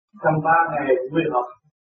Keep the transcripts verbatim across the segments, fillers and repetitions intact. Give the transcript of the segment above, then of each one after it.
Trong ba ngày quy học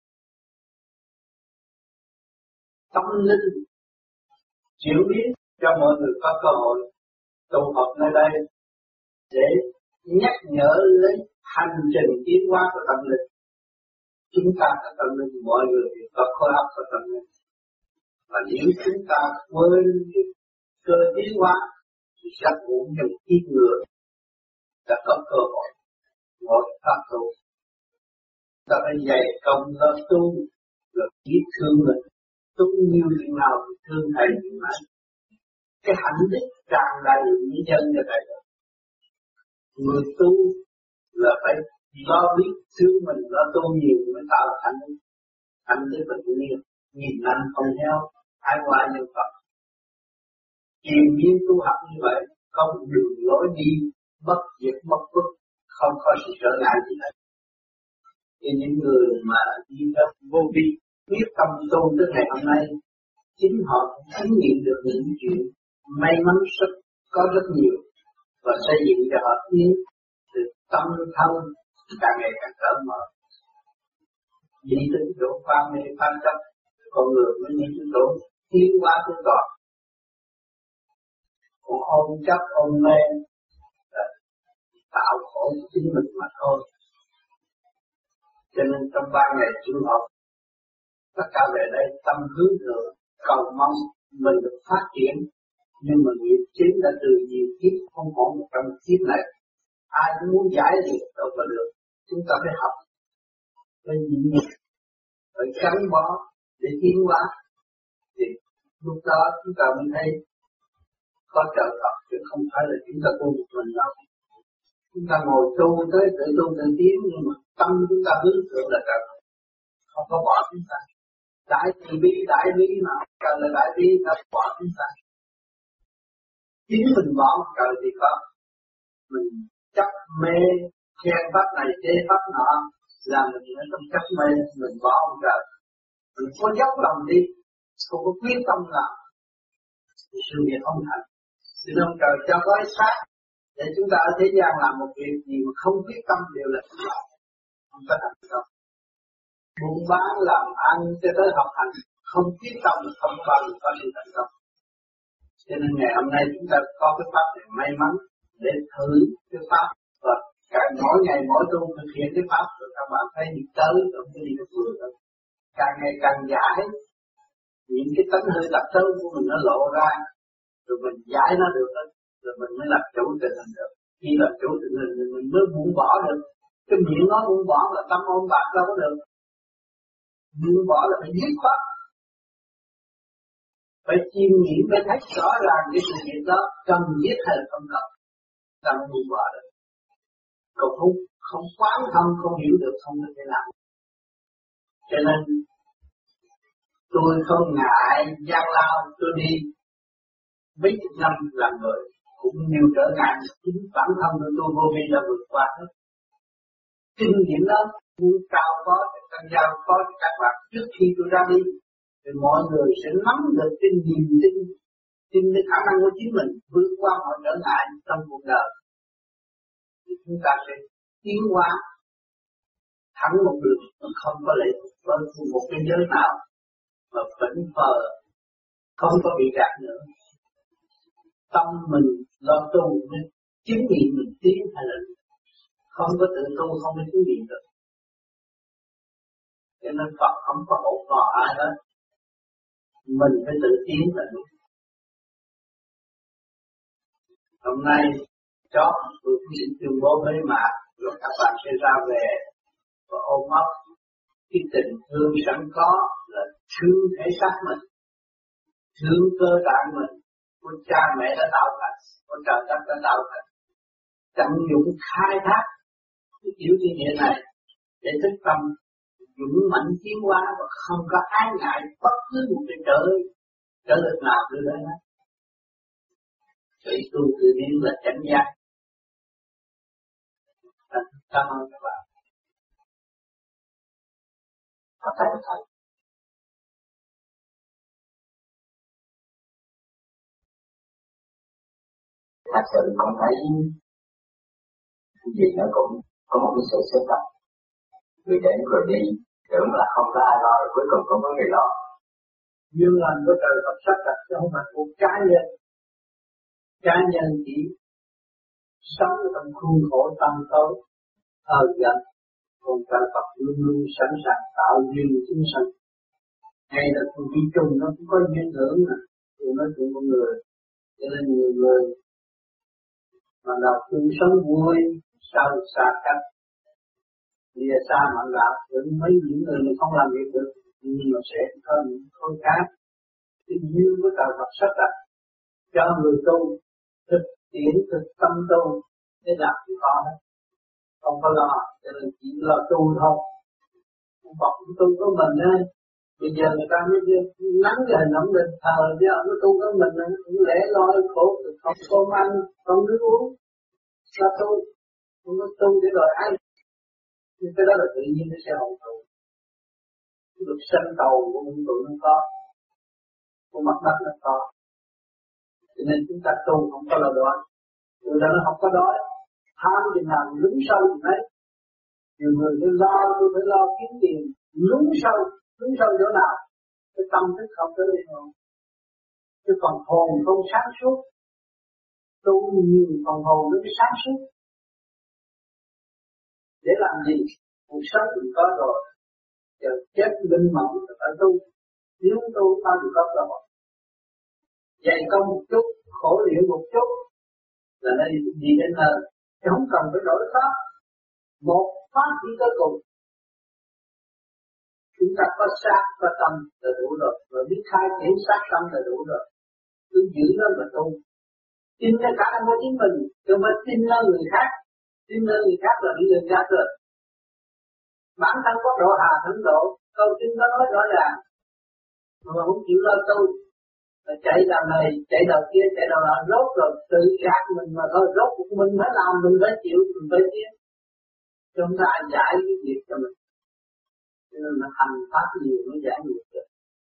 tâm linh chuyển biến cho mọi người có cơ hội tụ họp nơi đây để nhắc nhở lấy hành trình tiến hóa của tâm linh. Chúng ta là tâm linh, mọi người có khối óc của tâm linh. Và nếu chúng ta quên cơ tiến hóa thì rất uổng trong ít người đã có cơ hội ngồi pháp tu. Ta phải dày công lo tu, rồi biết thương mình, tu nhiều chuyện nào thì thương thầy chuyện này. Cái hạnh đức tràn đầy những dân cho thầy đó. Người tu là phải lo biết thương mình, lo tu nhiều mới tạo hạnh đức. Hạnh đức là tự nhiên, nhìn anh không theo, ai qua nhân Phật. Kiềm nhiên tu học như vậy, có một đường lối đi bất diệt bất khuất, không có sự trở ngại gì hết. Thì những người mà đi ra vô vi, biết tâm tu tới ngày hôm nay, chính họ cũng chứng nghiệm được những chuyện may mắn rất có rất nhiều và xây dựng cho họ tiến từ tâm thân càng ngày càng cởi mở. Đi đến chỗ pha mê pha chấp, con người mới đi đến chỗ tiến hóa tới toàn. Còn ôm chấp ôm mê là tạo khổ cho chính mình mà thôi. Cho nên trong ba ngày chủ học, tất cả về đây tâm hướng thượng, cầu mong mình được phát triển. Nhưng mà nghiệp chính đã từ nhiều kiếp, không phải một trong kiếp này. Ai cũng muốn giải được đâu có được. Chúng ta phải học, phải nhịn nhục, phải gắn bó để tiến hóa. Thì lúc đó chúng ta mới thấy có trợ Phật, chứ không phải là chúng ta tu một mình đâu. Chúng ta ngồi tu tới tự tu tự tiến, nhưng mà tâm chúng ta hướng thượng là trợ Phật, không có bỏ chúng ta. Đại từ bi, đại bi mà cần là đại bi, ta bỏ chúng ta. Chính mình bỏ trời thì có. Mình chấp mê, khen pháp này, chê pháp nọ, là mình ở trong chấp mê, mình bỏ ông trời. Mình có dốc lòng đi, không có quyết tâm làm, thì sự việc không thành. Thì ông trời cho có ánh sáng, để chúng ta ở thế gian làm một việc gì mà không quyết tâm đều là không làm, không có thành công. Buôn bán làm ăn cho tới học hành, không quyết tâm không bao giờ có sự thành công. Cho nên ngày hôm nay chúng ta có cái pháp này may mắn để thử cái pháp, và càng mỗi ngày mỗi tu thực hiện cái pháp rồi các bạn thấy đi tới trong cái đi được vừa rồi. Càng ngày càng giải những cái tánh hư tập xấu của mình nó lộ ra, rồi mình giải nó được, rồi mình mới làm chủ tình hình được. Khi làm chủ tình hình thì mình mới buông bỏ được. Cái miệng nói buông bỏ là tâm ôm bạc đâu có được. Buông bỏ là phải dứt khoát, phải chiêm nghiệm, phải thấy rõ ràng cái sự việc đó cần thiết hay là không cần, ta mới buông bỏ được. Còn không không quán thông, không hiểu được, không có thể làm. Cho nên tôi không ngại gian lao, tôi đi mấy chục năm làm người cũng nhiều trở ngại, chính bản thân của tôi vô vi đã vượt qua hết. Kinh nghiệm đó muốn cao có để tăng giao có cho các bạn trước khi tôi ra đi, thì mọi người sẽ nắm được cái niềm tin, tin cái khả năng của chính mình vượt qua mọi trở ngại trong cuộc đời, thì chúng ta sẽ tiến hóa thẳng một đường mà không có lệ thuộc với một cái giới nào, mà vĩnh phờ không có bị gạt nữa. Tâm mình lo tu nên chứng nghiệm mình tiến hay là không có tự tu, không có chứng nghiệm được. Cho nên Phật không có hỗ trợ ai hết, mình phải tự tiến là đúng. Hôm nay chót tôi xin tuyên bố bế mạc, rồi các bạn sẽ ra về và ôm ấp cái tình thương sẵn có là thương thể xác mình, thương cơ tạng mình, của cha mẹ đã tạo thành, của trời đất đã tạo thành, tận dụng khai thác cái kiểu thiên địa này để thức tâm dũng mãnh tiến hóa và không có ái ngại bất cứ một cái trở trở lực nào đưa đến hết. Vậy tu tự nhiên là chánh giác. Cảm ơn các bạn. Cảm ơn thầy. Thật sự con thấy gì nó cũng có một cái sự xếp đặt. người đến rồi đi, tưởng là không có ai lo rồi cuối cùng không có người lo. duyên lành của trời Phật sắp đặt cho không phải của cá nhân. Cá nhân chỉ sống trong khuôn khổ tâm tối ở gần, còn trời Phật luôn luôn sẵn sàng tạo duyên chúng sanh. Ngay là con vi trùng nó cũng có duyên hưởng mà, thì nó cũng con người, cho nên nhiều người mà đầu chung sống vui, sau xa cách, lìa xa mạnh lạc, với mấy những người mà không làm việc được, nhưng mà sẽ có những khối khác. Cái duyên của trời Phật sắp đặt cho người tu thực tiễn thực tâm tu để làm cái khó đó, không có lo, cho nên chỉ lo tu thôi. Ông Phật cũng tu của mình á, bây giờ người ta mới nắng cái hình ổng định thờ chứ ông tu của mình cũng lẽ loi khổ, không cơm ăn, không nước uống, là tu, không có tu để đòi ăn, nhưng cái đó là tự nhiên nó sẽ hồn tụ. Được sanh tàu của vũ trụ nó có, của mặt đất nó có, cho nên chúng ta tu không có là đói, người ta nó không có đói, tham chừng nào lún sâu thì mấy, nhiều người cứ lo tôi phải lo kiếm tiền, lún sâu, lún sâu chỗ nào, cái tâm thức không tới đây không, cái phần hồn không sáng suốt, tu nhiều phần hồn nó mới sáng suốt, để làm gì? Cuộc sống thì có rồi, giờ chết linh mộng là phải tu, nếu tu ta thì có cơ hội. Dạy công một chút, khổ luyện một chút là nó đi, đi đến nơi, chứ không cần phải đổi pháp. Một pháp chỉ tới cùng. Chúng ta có sát, có tâm là đủ rồi, rồi biết khai triển sát tâm là đủ rồi. Cứ giữ nó mà tu. Tin cho cả năng của chính mình, chứ không phải tin nơi người khác. Tin nơi người khác là bị người khác rồi. Bản thân có độ hà thắng độ, câu tin nó nói rõ ràng, mà không chịu lo tu, là chạy đầu này, chạy đầu kia, chạy đầu nào rốt rồi tự gạt mình mà thôi, rốt cuộc mình phải làm, mình phải chịu, mình phải tiến, chứ không có ai giải cái việc cho mình, cho nên là hành pháp nhiều mới giải nghiệp được.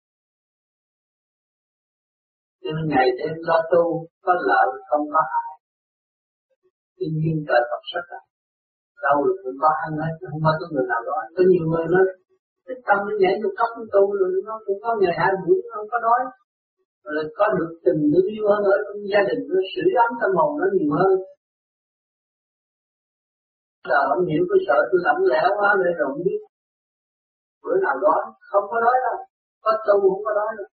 Cho nên ngày đêm lo tu có lợi không có hại, tuy nhiên trời Phật sắp đặt. Đâu là cũng có ăn hết, không có người nào đó. Có nhiều người nó thích tâm nó nhảy vô cấp nó tu rồi nó cũng có ngày hai buổi nó không có đói. Rồi có được tình thương yêu hơn ở trong gia đình, nó sưởi ấm tâm hồn nó nhiều hơn. Giờ không hiểu tôi sợ tôi lỏng lẻo quá nên rồi không biết. Bữa nào đói, không có đói đâu, có tu không có đói đâu.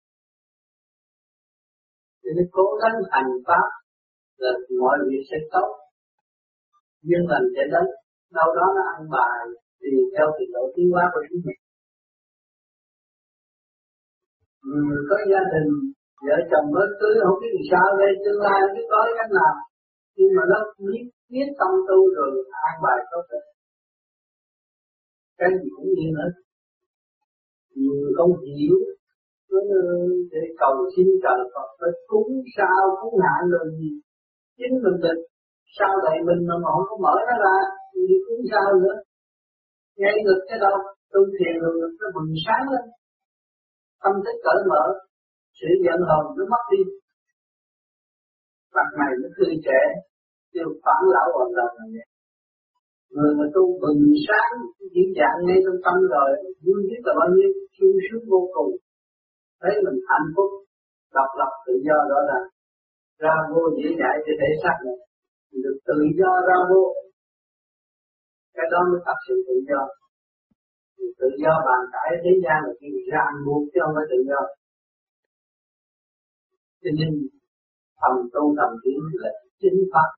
Thì nên cố gắng hành pháp là mọi việc sẽ tốt. Nhưng mình sẽ đến đâu đó nó ăn bài thì theo trình độ tiến hóa của chúng mình. Người có gia đình, vợ chồng mới cưới không biết làm sao đây, tương lai không biết có cách nào. Nhưng mà nó biết, biết tâm tu rồi ăn bài tốt rồi. Cái gì cũng như nữa. Nhiều người không hiểu, để cầu xin trời Phật phải cúng sao, cúng hạn rồi gì. Chính mình định, sao vậy mình mà không có mở nó ra, thì đi cúng sao nữa. Ngay ngực cái đâu, tu thiền rồi nó bừng sáng lên. Tâm thức cởi mở, sự giận hờn nó mất đi. Mặt này nó tươi trẻ, tiêu phản lão hoàn toàn là vậy. Người mà tu bừng sáng, diễn dạng ngay trong tâm rồi, vui biết là bao nhiêu, sung sướng vô cùng. Thấy mình hạnh phúc, độc lập tự do đó là ra vô dễ dãi cho thể xác này. Mình được tự do ra vô. Cái đó mới thật sự tự do. Tự do bàn cãi thế gian là khi ràng buộc chứ không phải tự do. Cho nên thầm tu thầm tiến là chính pháp.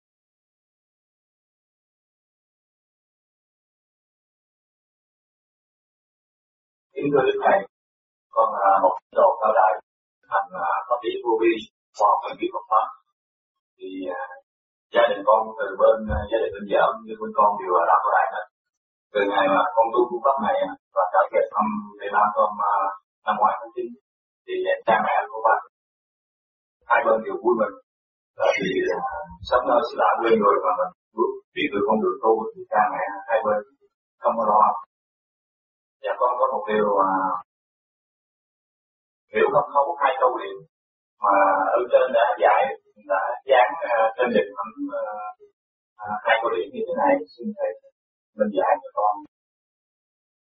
Kính thưa Đức Thầy, con là một tín đồ cao đại, thành pháp lý vô vi, khoa học nghiên cứu Phật pháp. Thì uh, gia đình con từ bên uh, gia đình bên vợ như bên con đều là đạo cao đại hết. Từ ngày mà con tu phương pháp này và trở về thăm Việt Nam con uh, năm ngoái tháng chín, thì uh, cha mẹ của bạn hai bên đều vui mừng. Vì uh, sống nơi sự lạ quê người mà mình bước đi từ con đường tu thì cha mẹ hai bên không có lo. Và con có một điều mà hiểu không không có hai câu điểm mà ở trên đã dạy, đã dán uh, trên định phẩm uh, uh, hai câu điểm như thế này, xin thầy mình giải cho con.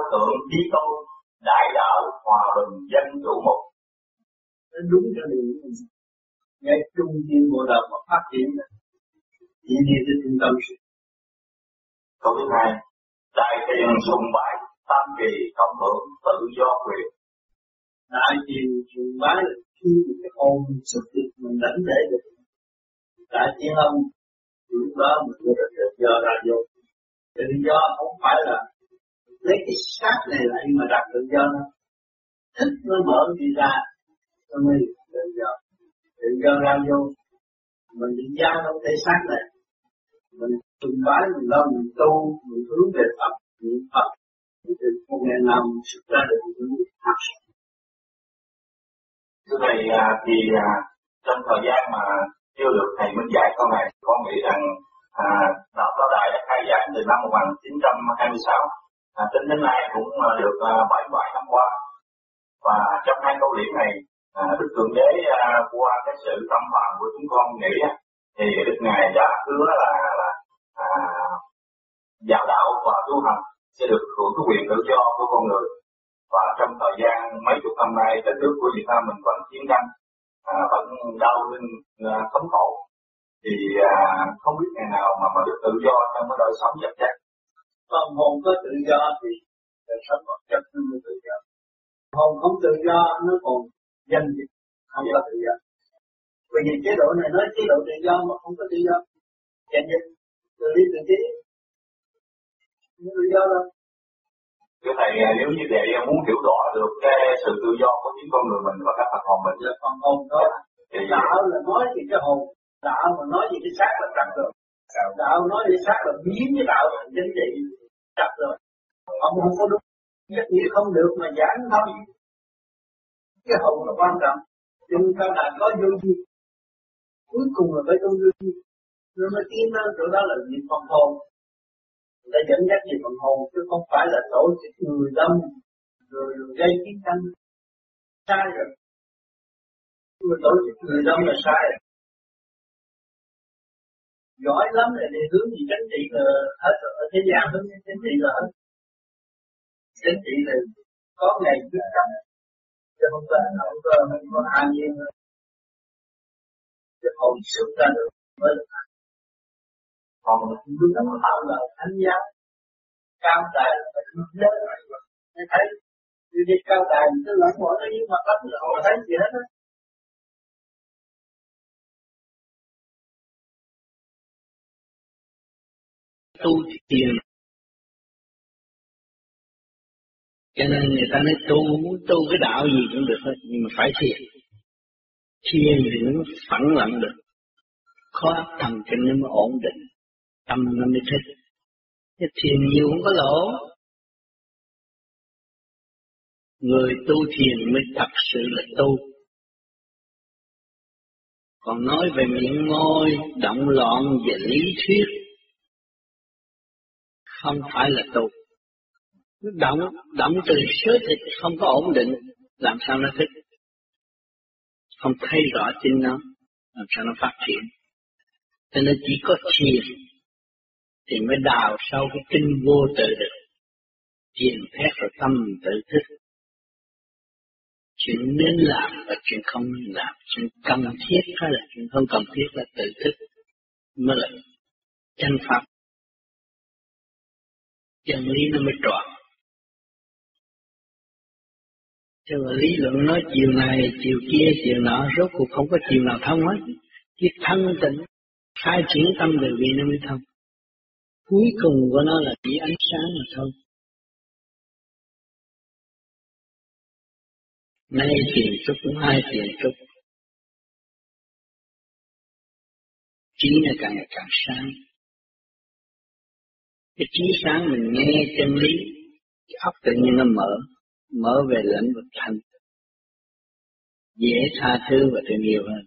tượng chí tôn, đại đạo, hòa bình, dân chủ mục. Nó đúng cho điều ngay trung tâm bộ đầu mà phát triển chỉ đi tới trung tâm sự. Câu thứ hai, đại tiền sùng bái, tam kỳ cộng hưởng, tự do quyền. Đại tiền sùng bái là khi cái hồn xuất hiện mình đánh để được. Đại tiên ông lúc đó mình được tự do ra vô. Tự do không phải là lấy cái xác này lại mà đặt tự do nó. Thích nó mở đi ra, nó mới tự do. Tự do ra vô, mình bị giam trong thể xác này. Mình sùng bái, mình lo, mình tu, mình hướng về Phật, niệm Phật. Thì một ngày nào mình xuất ra được những phát sinh. Thưa Thầy, thì à, trong thời gian mà chưa được Thầy minh dạy câu này, con nghĩ rằng à, Đạo Cao Đài đã khai giảng từ năm một nghìn chín trăm hai mươi sáu, à, tính đến nay cũng được à, bảy mươi bảy năm qua. Và trong hai câu điểm này, à, Đức Thượng Đế à, qua cái sự tâm hoàng của chúng con nghĩ thì Đức Ngài đã hứa là, là à, giáo đạo và tu hành sẽ được hưởng cái quyền tự do của con người. Và trong thời gian mấy chục năm nay, đất nước của Việt Nam mình vẫn chiến tranh, à, vẫn đau lên à, thống khổ. Thì à, không biết ngày nào mà mà được tự do trong cái đời sống vật chất. Còn hồn có tự do thì đời sống vật chất nó mới tự do. Hồn không tự do nó còn danh dịch, không có tự do. Vì vì chế độ này nói chế độ tự do mà không có tự do, danh dịch, tự lý tự chế, không tự do đâu. Thưa Thầy, nếu như vậy muốn hiểu rõ được cái sự tự do của chính con người mình và các phần hồn mình, là phần hồn đó. Thì đạo là nói gì cái hồn, đạo mà nói gì cái xác là trật rồi. Đạo nói gì xác là biến cái đạo thành chính trị trật rồi. Ông không có đúng, nhất nghĩa không được mà giảng thôi. Cái hồn là quan trọng. Chúng ta đã có vô gì, cuối cùng là phải tu vô gì, rồi mới tiến đến chỗ đó là việc phần hồn. Người ta dẫn dắt về phần hồn chứ không phải là tổ chức người đông rồi, rồi gây chiến tranh. Sai rồi. Người tổ chức người đông là sai rồi. Giỏi lắm là để hướng gì chính trị là hết rồi. Ở thế gian hướng chính trị là hết. Chính trị là có ngày quyết tâm. Chứ không có không có không có an nhiên nữa. Chứ hồn xuất ra được mới được. Còn lúc đó tạo là thánh giáo cao tài là phải lớn rồi mới thấy như đi cao tài cứ lẫn bỏ nó dưới mặt đất là không thấy gì hết á. Tu thiền cho nên người ta nói tu muốn tu cái đạo gì cũng được hết nhưng mà phải thiền. Thiền thì nó phẳng lặng được, khó thần kinh nó mới ổn định, tâm nó mới thích. Cái thiền nhiều không có lỗ. Người tu thiền mới thật sự là tu. Còn nói về miệng môi động loạn về lý thuyết không phải là tu. Động, động từ sớ thịt không có ổn định, làm sao nó thích? Không thấy rõ chính nó, làm sao nó phát triển? Cho nên chỉ có thiền thì mới đào sâu cái kinh vô tự được. Thiền thét rồi tâm tự thức. Chuyện nên làm và chuyện không nên làm, chuyện cần thiết hay là chuyện không cần thiết là tự thức mới là chân pháp. Chân lý nó mới trọn. Chứ mà lý luận nói chiều này, chiều kia, chiều nọ, rốt cuộc không có chiều nào thông hết. Cái thanh tịnh, khai triển tâm từ bi nó mới thông. Cuối cùng của nó là chỉ ánh sáng mà thôi. Nay tiền chút cũng hai tiền chút. Trí nó càng ngày càng sáng. Cái trí sáng mình nghe chân lý, cái óc tự nhiên nó mở, mở về lĩnh vực thanh, dễ tha thứ và thương yêu hơn.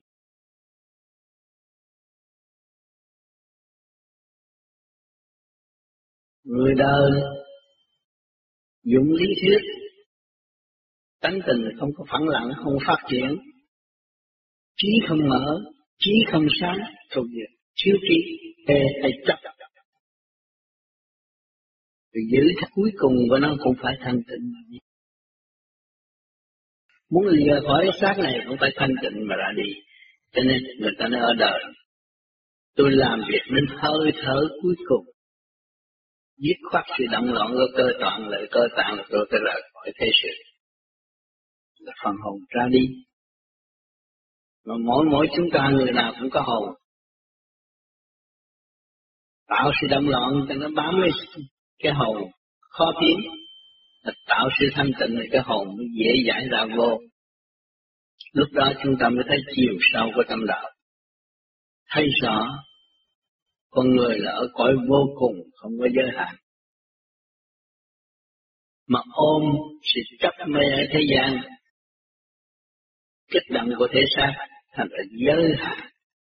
Người đời dụng lý thuyết, tánh tình không có phẳng lặng, không phát triển, trí không mở, trí không sáng, thuộc về thiếu trí, ê hay chấp. Vì Rồi giữ cuối cùng của nó cũng phải thanh tịnh. Muốn lìa khỏi cái xác này cũng phải thanh tịnh mà ra đi. Cho nên người ta nói ở đời, tôi làm việc đến hơi thở cuối cùng, dứt khoát sự động loạn của cơ tạng lại cơ tạng là tôi phải rời khỏi thế sự. Là phần hồn ra đi. Mà mỗi mỗi chúng ta người nào cũng có hồn. Tạo sự động loạn cho nó bám lấy cái hồn khó tiến. Là tạo sự thanh tịnh thì cái hồn mới dễ giải ra vô. Lúc đó chúng ta mới thấy chiều sâu của tâm đạo. Thấy rõ con người là ở cõi vô cùng, không có giới hạn. Mà ôm sự chấp mê ở thế gian, kích động của thể xác thành là giới hạn.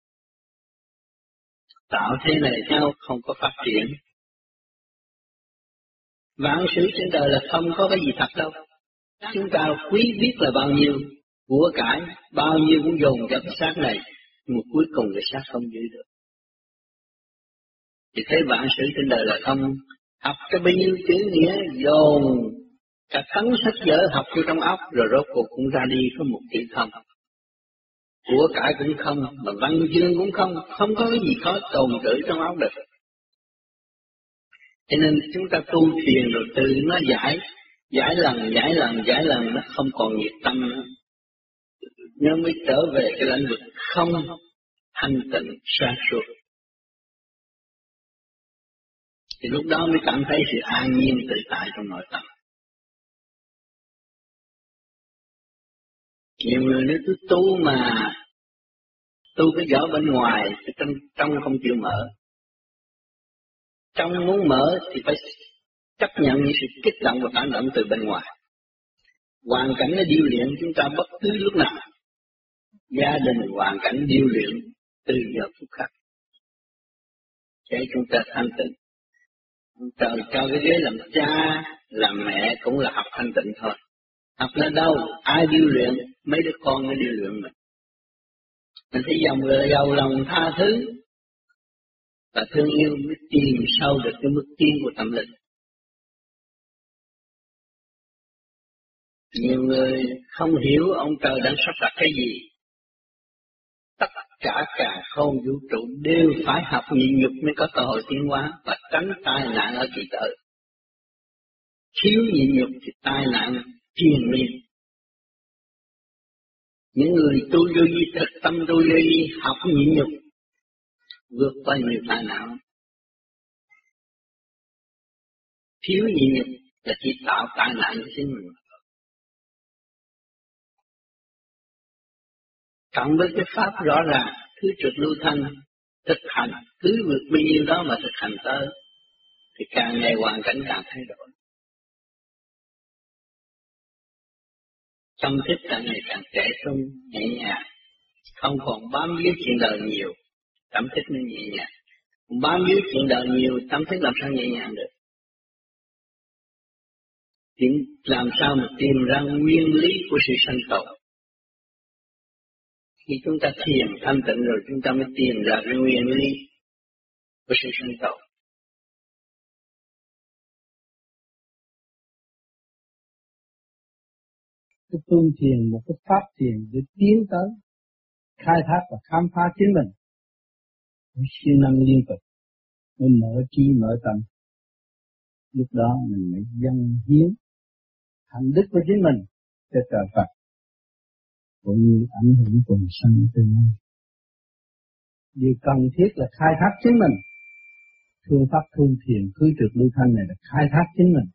Tạo thế này sao không có phát triển. Vạn sự trên đời là không có cái gì thật đâu. Chúng ta quý biết là bao nhiêu, của cải, bao nhiêu cũng dồn cho cái xác này, nhưng mà cuối cùng cái xác không giữ được. Thì thấy vạn sự trên đời là không, học cái bao nhiêu chữ nghĩa, dồn cả tấn sách vở học vô trong óc, rồi rốt cuộc cũng ra đi có một chữ không. Của cải cũng không, mà văn chương cũng không, không có cái gì khó tồn trữ trong óc được. Cho nên chúng ta tu thiền rồi từ nó giải, giải lần, giải lần, giải lần, nó không còn nhiệt tâm nữa. Nó mới trở về cái lãnh vực không thanh tịnh sáng suốt. Thì lúc đó mới cảm thấy sự an nhiên tự tại trong nội tâm. Nhiều người nói tôi tu mà, tu cái vỏ bên ngoài, trong, trong không chịu mở. Trong muốn mở thì phải chấp nhận những sự kích động và phản động từ bên ngoài. Hoàn cảnh nó điêu luyện chúng ta bất cứ lúc nào. Gia đình hoàn cảnh điêu luyện từ giờ phút khắc. Để chúng ta thanh tịnh. Trời cho cái ghế làm cha, làm mẹ cũng là học thanh tịnh thôi. Học là đâu? Ai điêu luyện? Mấy đứa con nó điêu luyện mình. Mình thấy dòng người giàu lòng tha thứ và thương yêu mới tìm sâu được cái mức tiến của tâm linh. Nhiều người không hiểu ông trời đang sắp đặt cái gì. Tất cả cả không vũ trụ đều phải học nhịn nhục mới có cơ hội tiến hóa và tránh tai nạn ở kỳ tới. Thiếu nhịn nhục thì tai nạn triền miên. Những người tu vô vi thực tâm tu vô vi học nhịn nhục vượt qua nhiều tai nạn. Thiếu nhịn nhục là chỉ tạo tai nạn cho chính mình. Cộng với cái pháp rõ ràng, thứ trực lưu thanh, thực hành, cứ vượt bao nhiêu đó mà thực hành tới, thì càng ngày hoàn cảnh càng thay đổi. Tâm thức càng ngày càng trẻ trung, nhẹ nhàng, không còn bám víu chuyện đời nhiều, tâm thức nó nhẹ nhàng. Bám víu chuyện đời nhiều, tâm thức làm sao nhẹ nhàng được? Tìm làm sao mà tìm ra nguyên lý của sự sanh tồn? Khi chúng ta thiền thanh tịnh rồi chúng ta mới tìm ra cái nguyên lý của sự sanh tồn. Cái tu thiền một cái pháp thiền để tiến tới khai thác và khám phá chính mình, mới siêng năng liên tục, mới mở trí mở tâm. Lúc đó mình mới dâng hiến hạnh đức của chính mình cho trời Phật, cũng như ảnh hưởng quần sanh tương lai. Điều cần thiết là khai thác chính mình. Phương pháp thương thiền khứ trực lưu thanh này là khai thác chính mình.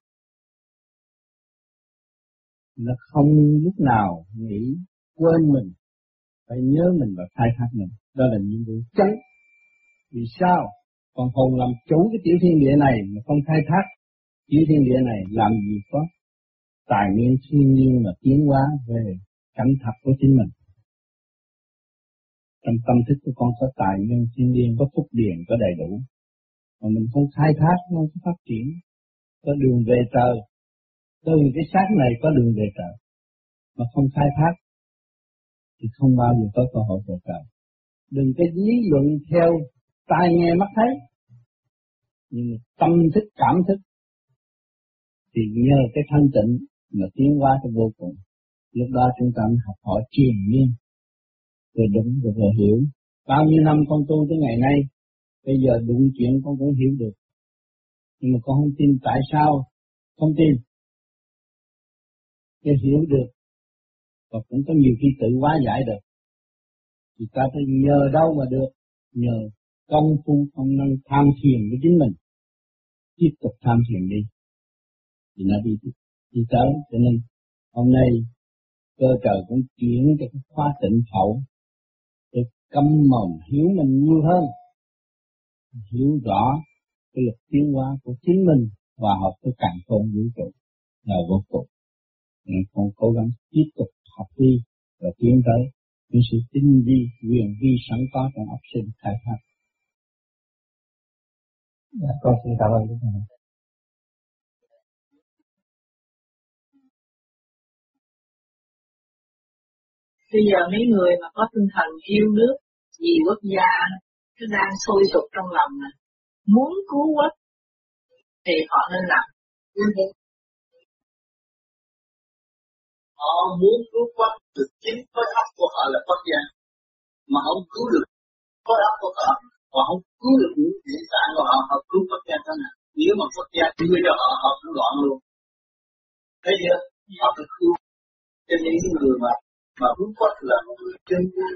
Nó không lúc nào nghĩ quên mình, phải nhớ mình và khai thác mình. Đó là nhiệm vụ chánh. Vì sao? Còn hồn làm chủ cái tiểu thiên địa này mà không khai thác tiểu thiên địa này, làm gì có tài nguyên thiên nhiên mà tiến hóa về cảnh thật của chính mình. Trong tâm thức của con có tài nguyên thiên nhiên, có phúc điền, có đầy đủ. Mà mình không khai thác, nó không phát triển. Có đường về trời. Từ cái xác này có đường về trời. Mà không khai thác thì không bao giờ có cơ hội về trời. Đừng cái lý luận theo tai nghe mắt thấy. Nhưng tâm thức cảm thức thì nhờ cái thanh tịnh mà tiến hóa tới vô cùng. Lúc đó chúng ta mới học hỏi triền miên, rồi đúng rồi, rồi hiểu. Bao nhiêu năm con tu tới ngày nay, bây giờ đụng chuyện con cũng hiểu được. Nhưng mà con không tin tại sao không tin. Để hiểu được, và cũng có nhiều khi tự hóa giải được. Thì ta phải nhờ đâu mà được, nhờ công phu công năng tham thiền với chính mình. Tiếp tục tham thiền đi, thì nó đi, đi tới. Cho nên hôm nay cơ trời cũng chuyển cho cái khóa tịnh hậu để căm mồm hiểu mình nhiều hơn, hiểu rõ cái lực tiến hóa của chính mình hòa hợp với càn khôn vũ trụ là vô cùng. Nên con cố gắng tiếp tục học đi và tiến tới những sự tinh vi, quyền vi sẵn có trong óc sinh khai thác. Dạ, con xin cảm ơn các bạn. Bây giờ mấy người mà có tinh thần yêu nước vì quốc gia cứ đang sôi sục trong lòng này, muốn cứu quốc thì họ nên làm. Họ muốn cứu quốc được chính khối óc của họ là quốc gia, mà không cứu được khối óc của họ, họ không cứu được những hiện tại của họ, họ cứu quốc gia thế nào? Nếu mà quốc gia đưa cho họ, họ cũng loạn luôn. Thấy chưa? Họ phải cứu. Cho nên những người mà mà cứu quốc là một người chân chính,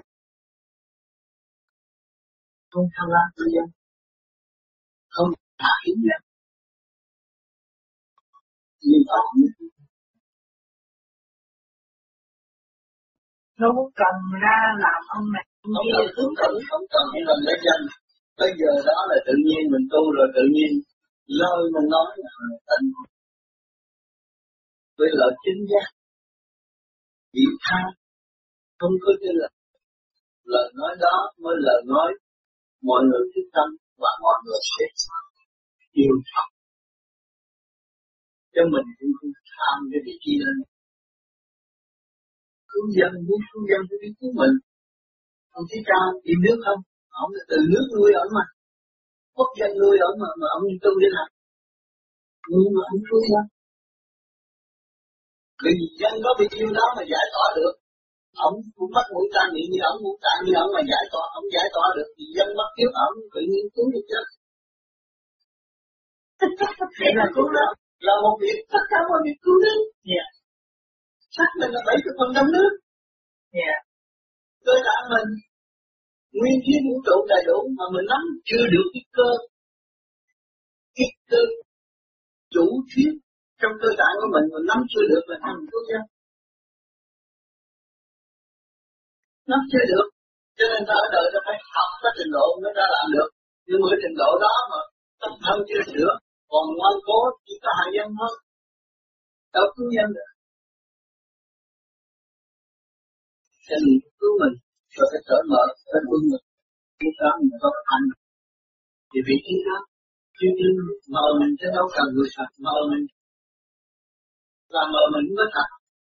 không tham lam tự dân, không hạ hiểm nhận, nhưng họ nó muốn cần ra làm ông này ông không kia cần, không cần, không cần chỉ cần lấy danh. Bây giờ đó là tự nhiên mình tu rồi, tự nhiên lời mình nói là tình với lợi chính giác, vị tha, không có cái lời lời nói đó mới lời nói mọi người thích tâm và mọi người sẽ yêu thật. Cho mình cũng không tham cái vị trí lên. Cứu dân, muốn cứu dân phải biết cứu mình. Ông thấy cha tìm nước không? Ông là từ nước nuôi ổng mà. Quốc dân nuôi ổng mà, mà ông tu thế nào? Nhưng mà ông nuôi sao? Vì dân có bị yêu đó mà giải tỏa được. Ông cũng mất mũi tai miệng như ông, mũi tai như ông mà giải tỏa, ông giải tỏa được thì dân mất thiếu ông tự nhiên cứu được chứ. Vậy là cứu đó. Là một việc, tất cả mọi việc cứu nước. Dạ. Sắc mình là bảy mươi phần trăm nước. Dạ. Cơ bản mình nguyên khí vũ trụ đầy đủ mà mình nắm chưa được cái cơ, cái cơ chủ thuyết trong cơ tạng của mình mình nắm chưa được là thành cứu dân. Nắm chưa được, cho nên ta ở đời ta phải học cái trình độ mới ta làm được. Nhưng mà cái trình độ đó mà tâm thân chưa sửa, còn ngoan cố chỉ có hại dân thôi, đâu cứu dân được. Cho nên cứu mình rồi phải cởi mở, phải quân mình, lúc đó mình có thành. Thì vị trí đó, chứ chứ mờ mình chứ đâu cần người thật, mờ mình là mờ mình mới thật.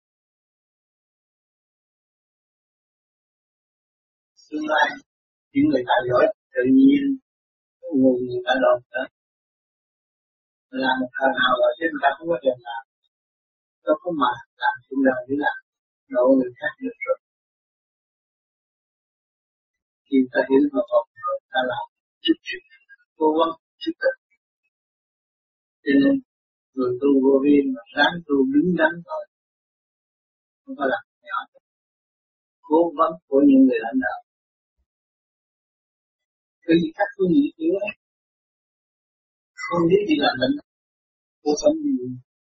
Tương lai những người ta giỏi tự nhiên nguồn người ta đồn tới làm một thời nào rồi chứ người ta không có tiền làm, đâu có mà làm chung đời để làm độ người khác được rồi. Khi ta hiểu mà học rồi ta làm chút chút vô vân chút ít. Cho nên người tu vô vi mà ráng tu đứng đắn rồi, không có làm nhỏ. Cố vấn của những người lãnh đạo. Cái gì khác tôi nghĩ kiểu ấy. Không biết gì làm lãnh đạo. Cô sống gì.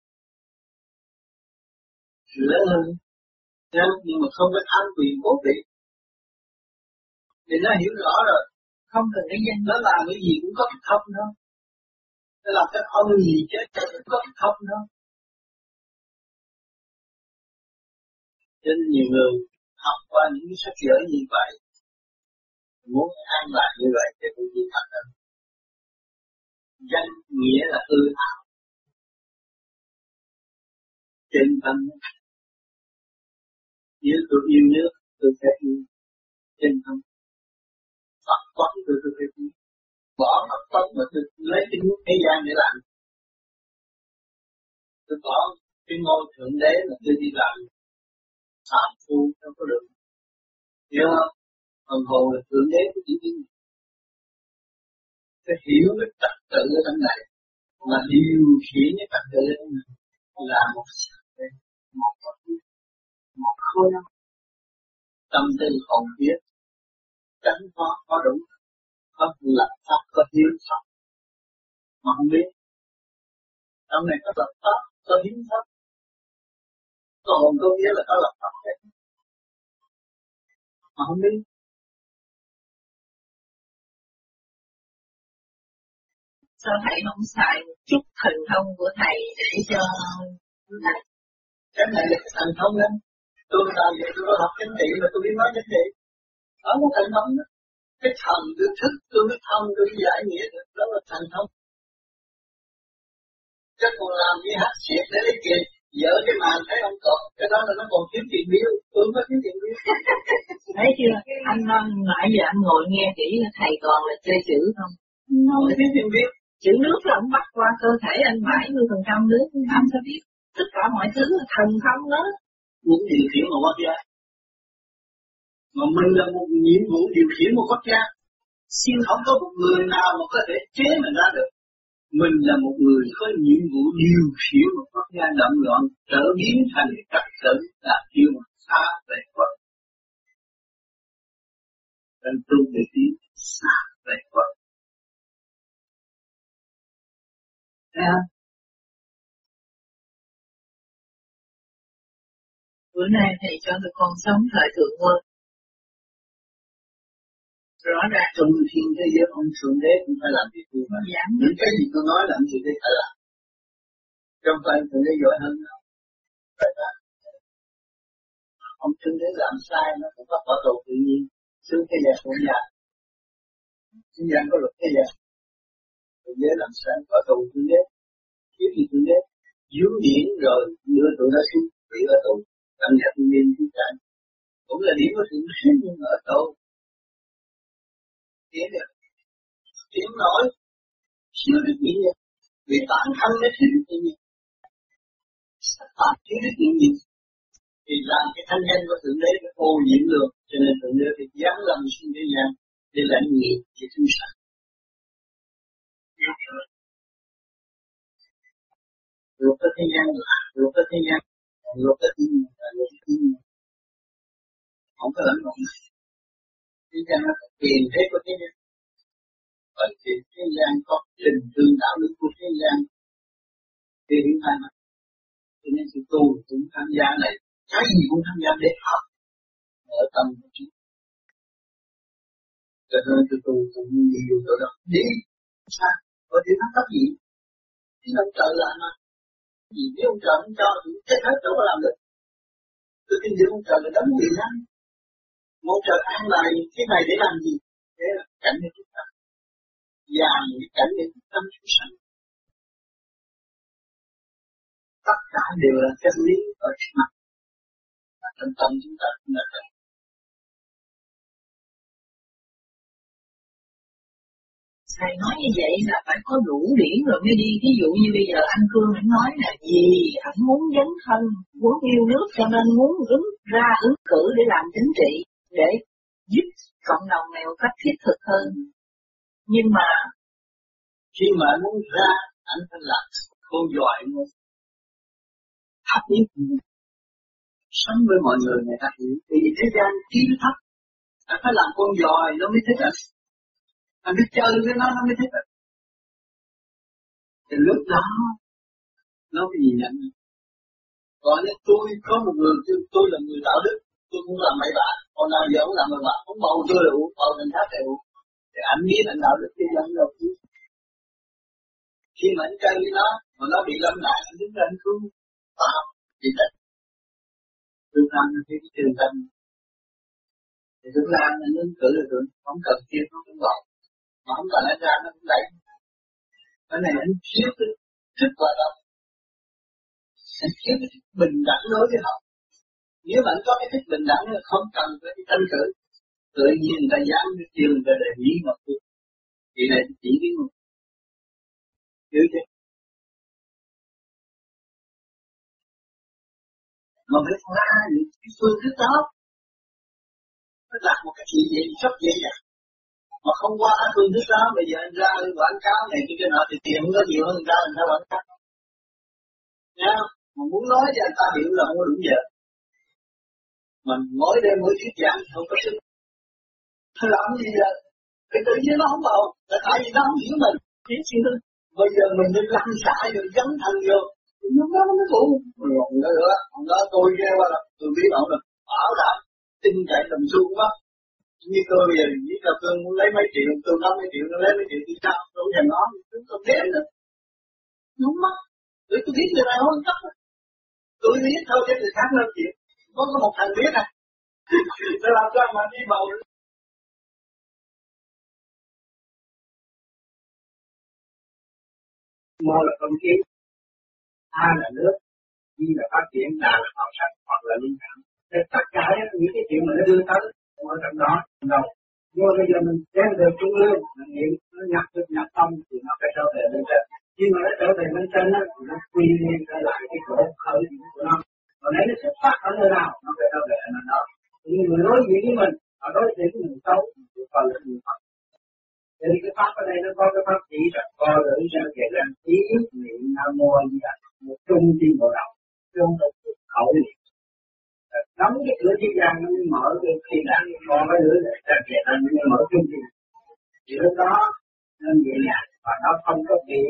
Lớn hơn. Nhưng mà không có tham quyền cố vị. Thì nó hiểu rõ rồi. Không cần cái danh. Nó làm cái gì cũng có cái không thôi. Nó làm cái ông gì chết cũng có cái không thôi. Cho nên nhiều người học qua những cái sách vở như vậy, muốn an lạc như vậy thì cũng chỉ thật hơn. Danh nghĩa là hư ảo. Trên tâm, nếu tôi yêu nước, tôi sẽ yêu trên tâm. Phật quán tôi tôi phải yêu. Bỏ Phật quán mà tôi lấy cái nước thế gian để làm. tôi có cái ngôi thượng đế mà tôi đi làm phạm phu đâu có được. Hiểu không? Phần hồn là thượng đế của chỉ tiên. Phải hiểu cái trật tự ở trong này, mà điều khiển cái trật tự ở trong này là một một một khối tâm tư hồn biết tránh có có đủ, có lập pháp, có hiếu pháp mà không biết. Trong này có lập pháp, có hiếu pháp, có hồn có biết là có lập pháp hết mà không biết. Sao thầy không xài một chút thần thông của thầy để cho thầy? Cái này là cái thần thông lắm. Tôi làm vậy tôi có học chính trị mà tôi biết nói chính trị. Đó là thần thông đó. Cái thần tôi thức, tôi biết thông, tôi biết giải nghĩa được. Đó là thần thông. Chắc còn làm gì hát xịt để lấy tiền. Dỡ cái màn thấy ông cọp. Cái đó là nó còn kiếm tiền biếu. Tôi không có kiếm tiền biếu. Thấy chưa? Anh nói nãy giờ anh ngồi nghe kỹ thầy còn là chơi chữ không? Không có kiếm tiền biếu. Chữ nước là ông bắt qua cơ thể anh bảy mươi phần trăm nước. Anh sẽ biết tất cả mọi thứ là thần thông đó. Muốn điều khiển một quốc gia. Mà mình là một nhiệm vụ điều khiển một quốc gia. Xin không có một người nào mà có thể chế mình ra được. Mình là một người có nhiệm vụ điều khiển một quốc gia động loạn trở biến thành trật tự là kêu một xa về Phật. Nên tu để tiến xa về Phật. Thấy không? Bữa nay thầy cho tụi con sống thời thượng quân. Rõ ràng trong thiên thế giới ông thượng đế cũng phải làm việc của mình. Dạ. Những cái gì tôi nói là ông thượng đế phải làm. Trong tay thượng đế giỏi hơn đâu. Phải làm. Ông thượng đế làm sai nó cũng có bảo tồn tự nhiên. Xuống thế gian không gian. Thế gian có luật thế gian. Thượng đế làm sai bảo tồn thượng đế. Kiếm gì thượng đế dưới điển rồi đưa tụi nó xuống bị ở tù. Làm nhà thiên nhiên thiên cảnh. Cũng là điểm của thượng đế nhưng ở tù. Tiến được. Tiến nổi. Chưa được nghĩ nhiều. Vì bản thân nó thiếu được nhiều. Bản thiếu được nhiều. Thì làm cái thanh danh của Thượng Đế nó ô nhiễm luôn. Cho nên Thượng Đế phải giáng lâm xuống thế gian để lãnh nghiệp cho chúng sanh. Luật của thế gian là luật của thế gian. Luật của thiên nhiên là luật của thiên nhiên. Không có lẫn lộn này. Thế gian nó có tiền thế của thế gian. Bởi vì thế gian có trình tương đạo đức của thế gian để hiểu hai mặt. Cho nên sự tu cũng tham gia này, cái gì cũng tham gia để học ở tâm của chúng. Cho nên sự tu cũng nhiều chỗ đó. Đi, sao? Có thể nó có gì? Thì ông trời làm mà. Gì nếu ông trời không cho thì chết hết đâu có làm được. Tôi tin tưởng ông trời là đấng quyền năng. Một trời an bài cái này để làm gì? Để cảnh cho chúng ta. Dàn cái cảnh để tâm chúng sanh. Tất cả đều là chân lý ở trước mặt. Và trong tâm chúng ta cũng là thật. Thầy nói như vậy là phải có đủ điển rồi mới đi. Ví dụ như bây giờ anh Cương anh nói là gì? Anh muốn dấn thân, muốn yêu nước cho nên muốn ứng ra ứng cử để làm chính trị. Để giúp cộng đồng này một cách thiết thực hơn. Nhưng mà khi mà anh muốn ra, anh phải làm con giỏi luôn. Thấp nhất sống với mọi người người ta hiểu. Vì thế gian trí thấp. Anh phải làm con giỏi nó mới thích anh. Anh biết chơi với nó nó mới thích anh. Thì lúc đó nó mới nhìn nhận. Còn nếu tôi có một người, tôi, tôi là người đạo đức, tôi cũng làm mấy bạn. Còn nào giờ không làm mấy bạn, không bầu tôi là uống, bầu thành thác là uống. Thì anh biết anh đạo đức thì dân đâu chứ. Khi mà anh chơi với nó, mà nó bị lâm nạn, anh đứng ra anh cứu. Đó, thì tất. Tương Lan nó thấy cái trường tâm. Thì Tương Lan anh ứng cử là được, không cần thiết nó cũng gọi. Mà không cần anh ra nó cũng đẩy. Cái này anh thiếu cái thức hoạt động. Anh thiếu cái thức bình đẳng đối với họ. Nếu bạn có cái thức bình đẳng là không cần phải đi tranh cử. Tự nhiên người ta dám cái chiều người ta để nghĩ một chút. Thì này chỉ biết một. Hiểu chưa? mà phải ra những cái phương thức đó, nó làm một cái chuyện gì rất dễ dàng. Mà không qua phương thức đó, bây giờ anh ra quảng cáo này kia nọ thì tiền không có nhiều hơn người ta, người ta quảng cáo. Nha, mà muốn nói cho người ta hiểu là không có đúng giờ. Mình mỗi đêm mỗi thuyết giảng không có sức. Thôi làm gì giờ? Cái tự nhiên nó không bầu, là tại vì nó không hiểu mình. Hiểu chuyện thôi. Bây giờ mình đi lăn xả rồi dấn thân vô. Nó nó nó phụ. Rồi nó nữa, ông đó tôi nghe qua là tôi biết ông là bảo đảm tin cậy tầm xu quá. Như tôi bây giờ chỉ là tôi muốn lấy mấy triệu, tôi có mấy triệu, nó lấy mấy triệu thì sao? Tôi không thèm nói, tôi không đếm nữa. Đúng mất. Tôi tôi biết người này không cấp. Tôi biết thôi chứ người khác làm chuyện. Có có một thằng biết à. Tôi làm sao mà đi bầu. Một là công kiến, hai là nước, Di là phát triển, đà là màu sắc, hoặc là linh cảm. Thế tất cả những cái chuyện mà nó đưa tới ở trong đó, trong đầu. Nhưng mà bây giờ mình đem được trung ương, mình nghiệm, nó nhập được nhập tâm thì nó phải trở về lên trên. Nhưng mà nó trở về lên trên đó, thì nó quy nguyên trở lại cái chỗ khởi điểm của nó. Còn nếu nó xuất phát ở nơi nào, nó phải trở về ở nơi đó. Nhưng người đối diện với mình, họ đối diện với mình xấu, thì còn là người Phật. Thế thì cái pháp ở đây nó có cái pháp chỉ là co lưỡi ra kể ra ý niệm nam mô a di đà, một trung tim bộ đầu, trung tục khẩu niệm. Đóng cái cửa thế gian nó mới mở cái khi đang co cái lưỡi ra kể ra nó mới mở trung tim. Thì lúc đó nên nhẹ nhàng và nó không có bị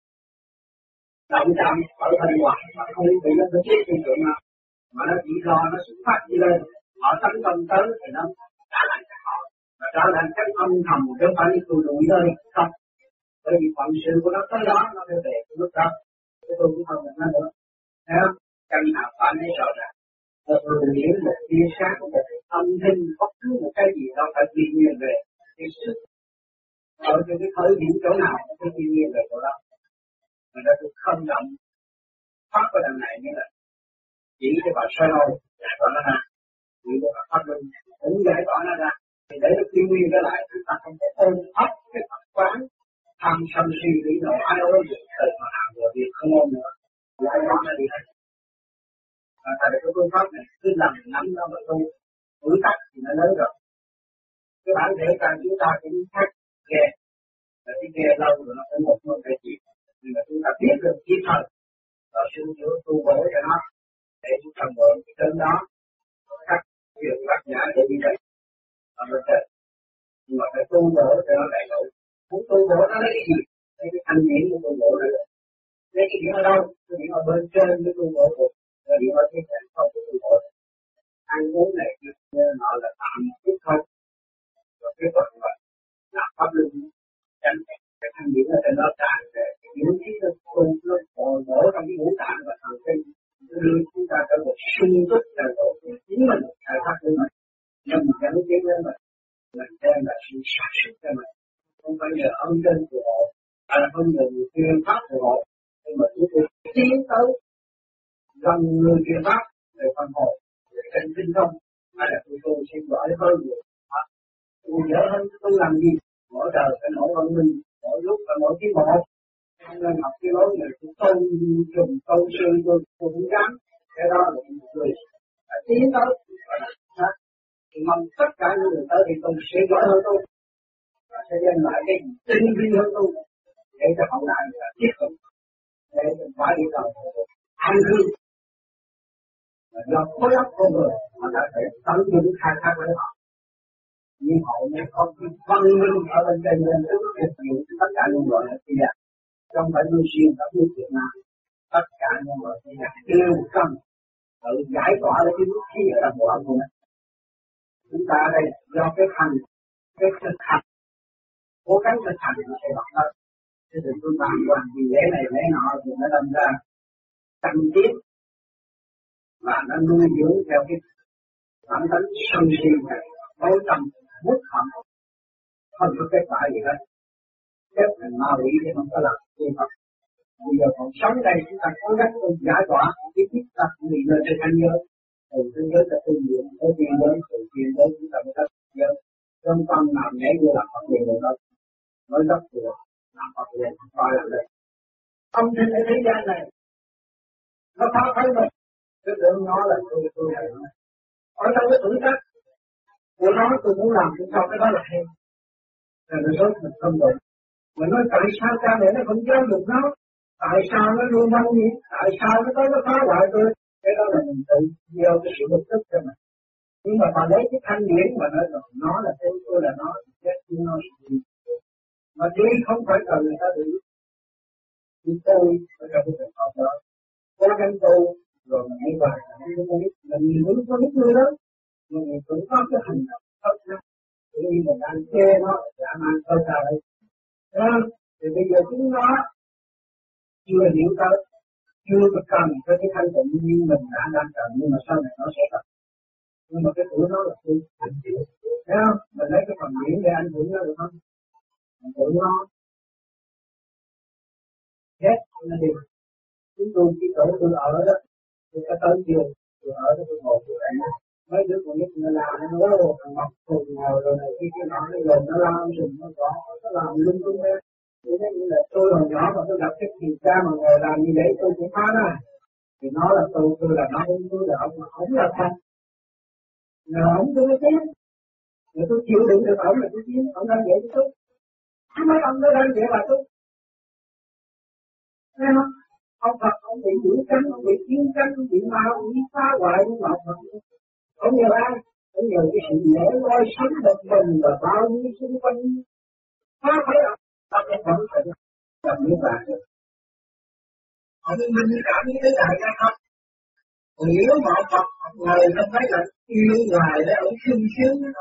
động chạm ở bên ngoài, mà không bị nó thực hiện hiện tượng nào, mà nó chỉ do nó xuất phát đi lên, họ tấn công tới thì nó trả lại cho họ. Và trở thành cái âm thầm chứ không phải tôi đuổi nơi không. Bởi vì phận sự của nó tới đó nó phải về cái lúc đó. Cái tôi cũng không được nó nữa. Thấy không? Cần nào phải nói rõ ràng. Một người hiểu một tia sáng của một âm thanh bất cứ một cái gì đó phải tự nhiên về cái sức. Ở trong cái khởi điểm chỗ nào nó phải tự nhiên về chỗ đó. Mà nó cũng không động. Pháp của đằng này như là chỉ cho bà soi nôi giải tỏa nó ra. Chỉ cho bà pháp luân cũng giải tỏa nó ra. Thì để được thiên nguyên trở lại, chúng ta không thể ôm ấp cái tập quán tham sân si lý nộ ai ơi được thời mà làm được việc không ôm nữa. Giải tỏa nó đi hết. Và tại vì cái phương pháp này cứ làm nắm nó mà tu ủi tắc thì nó lớn rồi. Cái bản thể càng chúng ta cũng khác ghê. Và cái ghê lâu rồi nó cũng một một cái chuyện. Nhưng mà chúng ta biết được kịp thời. Và sự chữa tu bổ cho nó. Để chúng ta mở cái cơn đó. Khắc việc bác nhã để đi đây. Và nó chết. Nhưng mà phải tu bổ cho nó đầy đủ. Muốn tu bổ nó lấy cái gì? Lấy cái thanh điển của tu bổ này. Lấy cái điển ở đâu? Cái điển ở bên trên cái tu bổ của. Cái điển ở cái cảnh không có tu bổ. Ăn uống này nọ là tạm một chút thôi. Và cái vật là làm pháp luân tránh cái thanh điển ở trên đó tràn về cái yếu trí nó tu nó bồi bổ trong cái ngũ tạng và thần kinh đưa chúng ta trở một sung túc đầy đủ của chính mình khai thác của mình. Nhưng mà gắn kết với mình mình đem lại sự sản xuất cho mình, không phải nhờ âm trên của họ, hay là không nhờ người truyền pháp của họ, nhưng mà chúng tôi tiến tới gần người truyền pháp về phần hồn, về trên tinh không, hay là tôi tôi xin giỏi hơn người pháp, tôi dễ hơn tôi làm gì, mỗi đời phải nổi văn minh, mỗi lúc và mỗi cái một, không nên học cái lối này tôi tôn trùng tôn sư tôi tôi cũng dám, cái đó là một người phải tiến tới. Thì mong tất cả những người tới thì tôi sẽ giỏi hơn tôi và sẽ đem lại cái tinh vi hơn tôi để cho hậu đại là tiếp tục để mình phải đi cầu an cư và do khối óc con người mà ta phải tận dụng khai thác với họ. Nhưng họ mới có cái văn minh ở bên trên bên trước phục vụ tất cả những loại là kia không phải nuôi riêng các nước Việt Nam, tất cả những loại kia đều cần tự giải tỏa lấy cái vũ khí ở trong bộ óc của mình. Chúng ta ở đây do cái hành, cái thực hành, cố gắng thực hành nó sẽ bắt đầu. Thế thì tôi bàn hoàn gì lễ này lễ nọ thì nó đâm ra tăng tiến và nó nuôi dưỡng theo cái bản tính sân si này, đối tâm, bút hận, không có kết quả gì hết. Kết thành ma quỷ thì không có làm gì hết. Bây giờ còn sống đây chúng ta cố gắng tôi giải tỏa cái thiết tập bị lên trên thanh giới. Từ thanh giới ta tu luyện, tới tiên giới, từ tiên giới chúng ta mới tới giới. Trong tâm làm nhảy vô làm Phật liền rồi đó. Nói rất là làm Phật liền, coi là đây. Không trên thế gian này, nó phá thấy mình, Cái tưởng nó là tôi tôi là nó. Ở trong cái tuổi tác của nó tôi muốn làm cái sao cái đó là hay. Là nó rốt mình không được. Mình nói tại sao cha mẹ nó không giáo dục nó? Tại sao nó luôn mong gì? Tại sao nó tới nó phá hoại tôi? Cái đó là mình tự gieo cái sự bực tức cho mình. Nhưng mà bà lấy cái thanh điển mà nói rằng nó là tôi, tôi là nó, chết chứ nó là gì? Mà đi không phải cần người ta được. Thì tôi phải trong cái trường hợp đó. Cố gắng tu, rồi mình đi vào, mình không biết, mình nhìn đúng có biết người đó. Nhưng mình cũng có cái hành động tốt lắm. Tự nhiên mình đang chê nó, đã mang thôi ra đây. Thì bây giờ chúng nó chưa hiểu tới, chưa có cần tới cái thanh tịnh như mình đã đang cần, nhưng mà sau này nó sẽ cần. Nhưng mà cái tuổi nó là tôi thành chịu. Thấy không? Mình lấy cái phần điển để ảnh hưởng nó được không? Mình tưởng nó hết nó đi. Chúng tôi chỉ tổ tôi ở đó, tôi có tới chiều, tôi ở đó tôi ngồi tôi đánh. Mấy đứa con nít nó làm nó nói rồi, thằng mập thùng ngồi rồi này kia kia nọ, nó gần nó lao rừng nó gõ, nó làm lung tung lên. Thế nên là tôi hồi nhỏ mà tôi gặp cái thằng cha mà ngồi làm như vậy tôi cũng phá ra. Thì nó là tôi, tôi là nó, tôi là ông, ông là thằng. Nhờ ông tôi mới chết. Nếu tôi chịu đựng được ông là tôi chiến, ông đang vậy với tôi. Không phải ông nó đang vậy là tôi. Thấy không? Ông Phật, ông bị vũ tranh, ông bị chiến tranh, ông bị ma, ông bị phá hoại những mọi vật. Ông nhờ ai? Ông nhờ cái sự lễ loi sống độc bình và bao nhiêu xung quanh. Phá phải ông, ta có vẫn phải làm như vậy. Ông minh cảm như thế này ra không? Còn nếu mà ông Phật, ông ngồi không thấy là yêu ngoài để ông sung sướng nữa.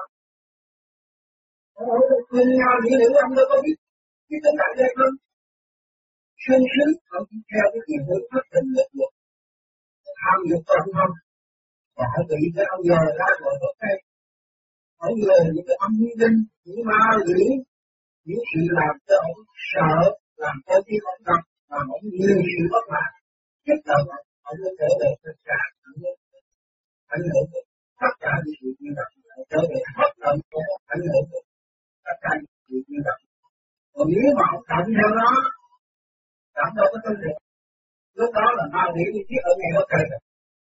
Ông thương nhau như nữ ông đâu có biết cái tính đại đây không? Sung sướng, ông theo cái chuyện hướng phát tình lực lực. Tham dục trong không? Và hãy bị cái ông giờ ra rồi tốt đây. Ông giờ những cái âm linh, những ma quỷ, những sự làm cho ông sợ, làm cho cái ông gặp, làm ông nhiều sự bất mãn. Nhất là ông mới trở về tất cả, ảnh hưởng tất cả những sự như vậy, trở về hết tận ảnh hưởng tất cả những sự như vậy. Còn nếu mà ông cảm theo nó, cảm đâu có tương được. Lúc đó là ma quỷ đi thiết ở ngay đó trời rồi.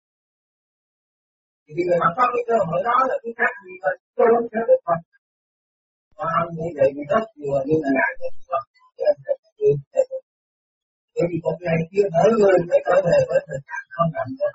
Thì bây giờ mà có cái cơ hội đó là cái khác gì mà tôi không thể được Phật. Mà ông như vậy thì rất nhiều là như là ngại của Phật. Bởi vì một ngày kia mỗi người phải trở về với tình trạng không cần nữa.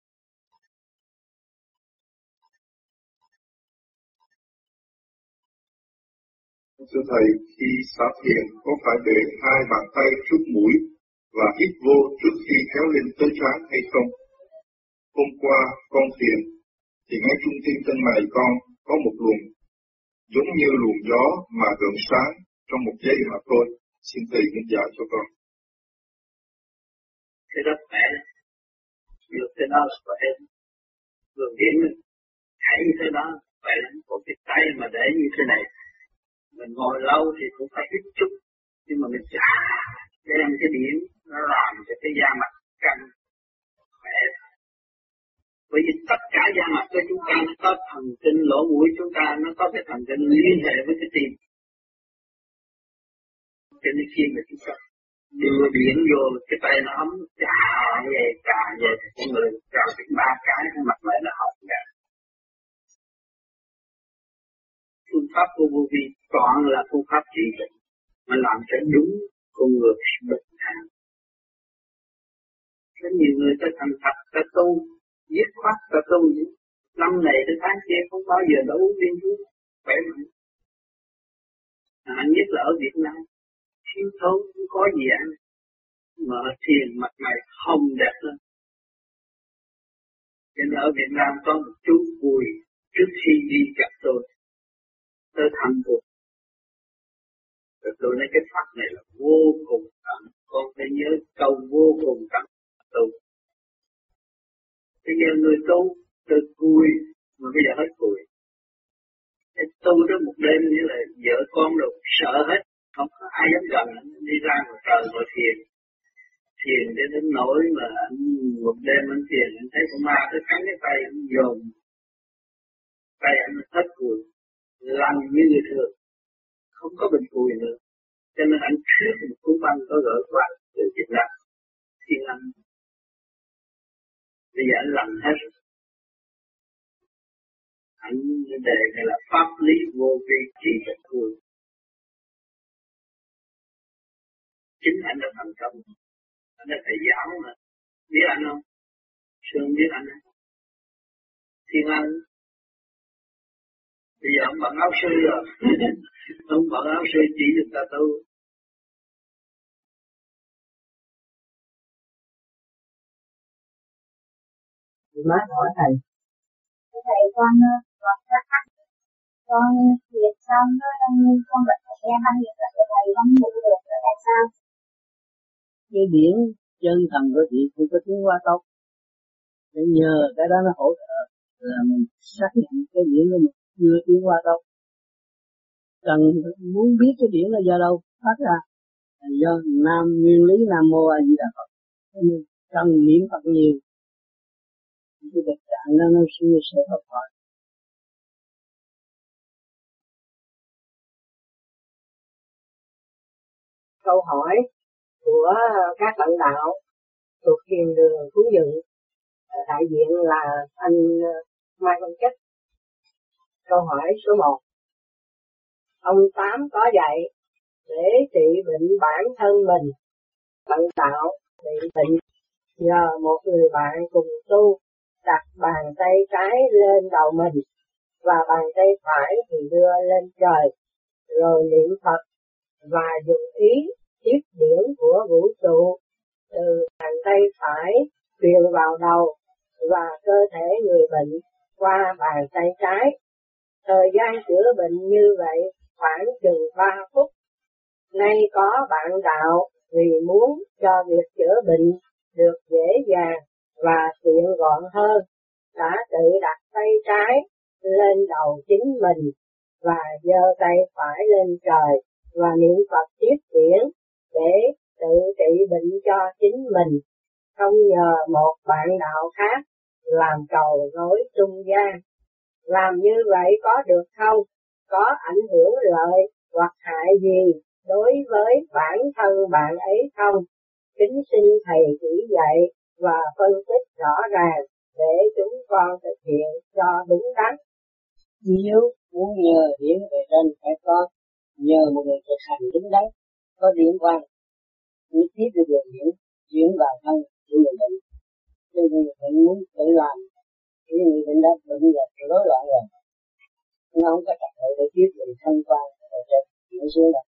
Thưa Thầy, khi xả thiền có phải để hai bàn tay trước mũi và hít vô trước khi kéo lên tới trán hay không? Hôm qua con thiền thì ngay trung tim chân mày con có một luồng giống như luồng gió mà gợn sáng trong một giây mà thôi. Xin Thầy hướng giải cho con. Cái đó khỏe, được cái đó là khỏe. Luồng điển hãy như thế đó khỏe lắm. Còn cái tay mà để như thế này, mình ngồi lâu thì cũng phải ít chút, nhưng mà mình chả đem cái điển nó làm cho cái da mặt căng khỏe. Bởi vì tất cả da mặt của chúng ta nó có thần kinh, lỗ mũi chúng ta nó có cái thần kinh liên hệ với cái tim. Cho nên khi mà chúng ta đưa điện vô cái tay nó ấm chà về chà về thì cái người chà cái ba cái cái mặt lại nó hỏng cả. Phương pháp của vô vi toàn là phương pháp trị bệnh mà làm cho đúng con người bệnh thang. Rất nhiều người ta thành thật ta tu, dứt khoát ta tu gì, năm này tới tháng kia không bao giờ đã uống viên thuốc khỏe mạnh. À, nhất là ở Việt Nam, thiếu thốn không có gì ăn, mà thiền mặt mày không đẹp lên. Cho nên ở Việt Nam có một chú Bùi trước khi đi gặp tôi, tôi thăm tôi. Rồi tôi nói cái pháp này là vô cùng tận, con phải nhớ câu vô cùng tận tu. Bây giờ người tu, tôi cùi, mà bây giờ hết cùi. Cái tu đó một đêm như là vợ con được sợ hết, không có ai dám gần, đi ra ngoài trời ngồi thiền. Thiền đến đến nỗi mà anh, một đêm anh thiền, anh thấy con ma tới cắn cái tay, anh dồn. Tay anh hết cùi, lành như người thường, không có bệnh cùi nữa. Cho nên anh thuyết một cuốn băng có gỡ quạt từ Việt Nam, Thiên Anh. Bây giờ anh làm hết. Anh đề này là pháp lý vô vi trị trật phương. Chính anh đã thành công. Anh là thầy giáo mà. Biết anh không? Sương biết anh không? Thiên Ân. Bây giờ ông bận áo sư rồi. Ông bận áo sư chỉ được ta tu. Má hỏi thầy. Thầy con con thắc mắc, con việc xong nó con bệnh thầy em ăn việc là thầy không ngủ được là tại sao? Cái điển chân thần của chị cũng có tiến hóa tốt. Để nhờ cái đó nó hỗ trợ là mình xác nhận cái điển của mình chưa tiến hóa tốt. Cần muốn biết cái điển là do đâu phát ra, là do Nam Nguyên Lý Nam Mô A Di Đà Phật. Nên cần niệm Phật nhiều, cái tình trạng đó nó suy sẽ học hỏi. Câu hỏi của các bạn đạo thuộc thiền đường Phú Nhuận, đại diện là anh Mai Văn Chất. Câu hỏi số một. Ông Tám có dạy để trị bệnh bản thân mình, bạn đạo bị bệnh, nhờ một người bạn cùng tu đặt bàn tay trái lên đầu mình và bàn tay phải thì đưa lên trời, rồi niệm Phật và dùng ý tiếp điển của vũ trụ từ bàn tay phải truyền vào đầu và cơ thể người bệnh qua bàn tay trái. Thời gian chữa bệnh như vậy khoảng chừng ba phút. Nay có bạn đạo vì muốn cho việc chữa bệnh được dễ dàng và tiện gọn hơn, đã tự đặt tay trái lên đầu chính mình và giơ tay phải lên trời và niệm Phật tiếp điển để tự trị bệnh cho chính mình, không nhờ một bạn đạo khác làm cầu nối trung gian. Làm như vậy có được không? Có ảnh hưởng lợi hoặc hại gì đối với bản thân bạn ấy không? Kính xin thầy chỉ dạy và phân tích rõ ràng để chúng con thực hiện cho đúng đắn. Nếu muốn nhờ điển về trên phải có nhờ một người thực hành đúng đắn, có điển quan, nếu tiếp được đường điển chuyển vào thân của người bệnh. Cho người bệnh muốn tự làm, khi người bệnh đã bệnh rồi, rối loạn rồi, nó không có trật tự để tiếp được thanh quan ở trên chuyển xuống đâu.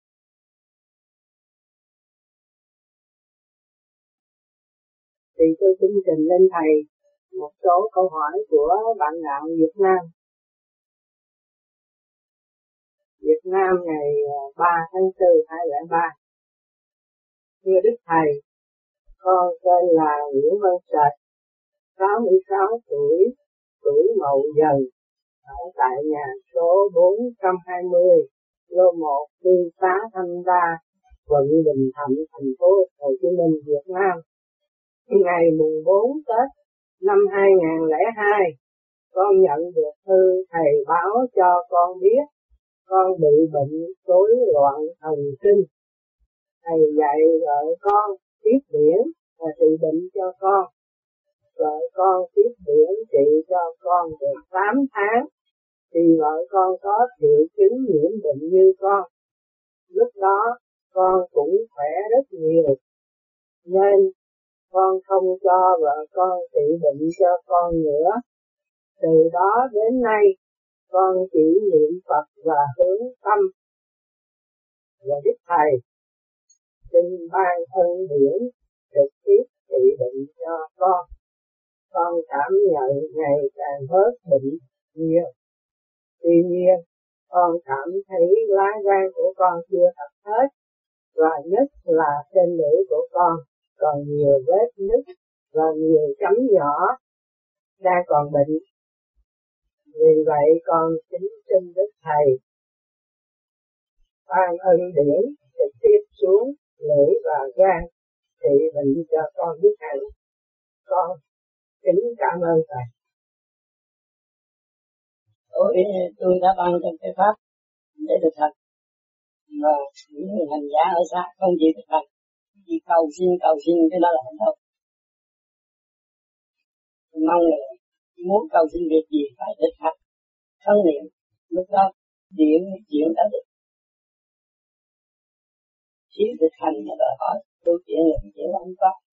Thì tôi xin trình lên thầy một số câu hỏi của bạn đạo Việt Nam. Việt Nam ngày ba tháng tư hai nghìn không trăm lẻ ba. Thưa Đức Thầy, con tên là Nguyễn Văn Sệt, sáu mươi sáu tuổi, tuổi Mậu Dần, ở tại nhà số bốn trăm hai mươi, lô một, Tư Xá Thanh Đa, quận Bình Thạnh, thành phố Hồ Chí Minh, Việt Nam. Ngày mùng bốn Tết năm hai nghìn không trăm lẻ hai, con nhận được thư thầy báo cho con biết con bị bệnh rối loạn thần kinh. Thầy dạy vợ con tiếp điển và trị bệnh cho con. Vợ con tiếp điển trị cho con được tám tháng, thì vợ con có triệu chứng nhiễm bệnh như con. Lúc đó con cũng khỏe rất nhiều, nên con không cho vợ con trị bệnh cho con nữa. Từ đó đến nay, con chỉ niệm Phật và hướng tâm. Và Đức Thầy xin ban ân điển trực tiếp trị bệnh cho con. Con cảm nhận ngày càng bớt bệnh nhiều. Tuy nhiên, con cảm thấy lá gan của con chưa thật hết, và nhất là trên lưỡi của con còn nhiều vết nứt và nhiều chấm nhỏ đang còn bệnh. Vì vậy con kính xin Đức Thầy ban ân điển trực tiếp xuống lưỡi và gan trị bệnh cho con Đức Thầy. Con kính cảm ơn Thầy. Tôi, tôi đã ban cho cái pháp để thực hành, mà những người hành giả ở xa không chịu thực hành, chỉ cầu xin cầu xin cái đó là không đâu. mong là muốn cầu xin việc gì phải thực hành thân niệm, lúc đó điện chuyện đã được. Chỉ thực hành mà đòi hỏi tu chuyện là chuyện không có.